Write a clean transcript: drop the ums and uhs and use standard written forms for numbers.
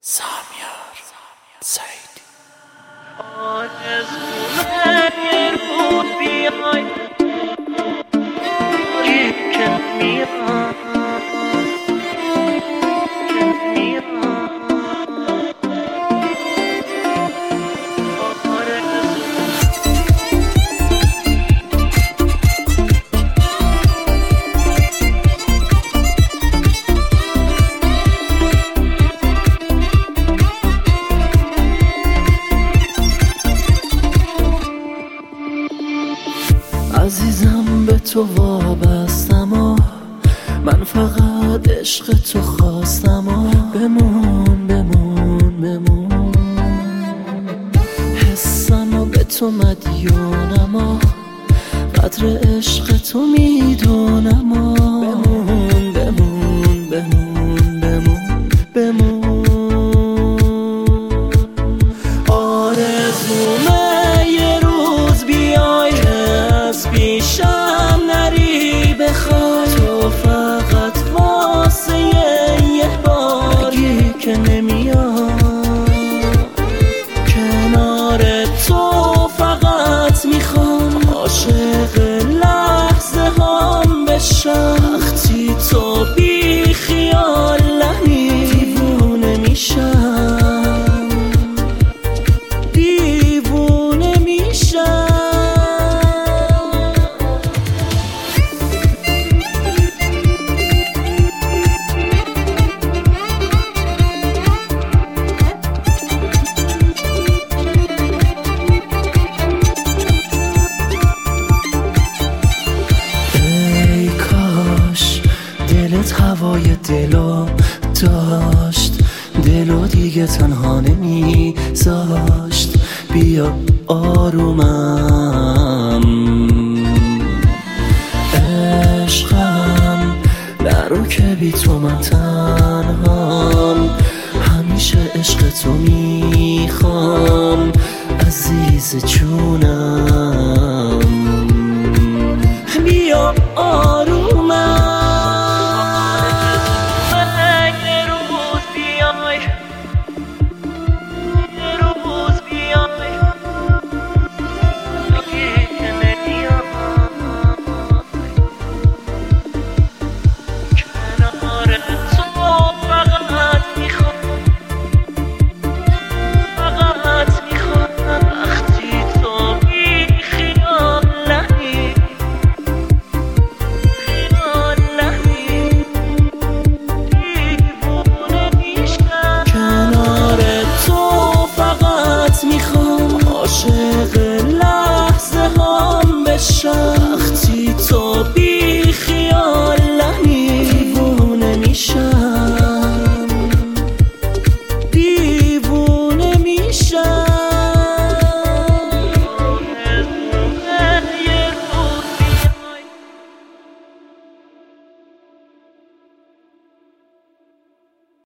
سامیار سعیدی. آرزومه یه روز بیای که میرم عزیزم به تو وابستم و من فقط عشق تو خواستم و بمون بمون بمون، حسم و به تو مدیونم و قدر عشق تو میدونم و بمون بمون بمون بمون بمون. آرزومه یه روز بیای پیشم نری بخوای، تو فقط واسه یه بار بگی که نمیام، کنار تو فقط میخوام عاشق لحظه هم بشم، وقتی تو بی خیال نمی دیوونه میشم دیوونه میشم. هوای دلو داشت، دلو دیگه تنها نمیذاشت، بیا آرومم عشقم، نرو که بی تو من تنهام، همیشه عشق تو میخوام عزیز جونم، بیا آرومم. عاشق لحظه هم بشم،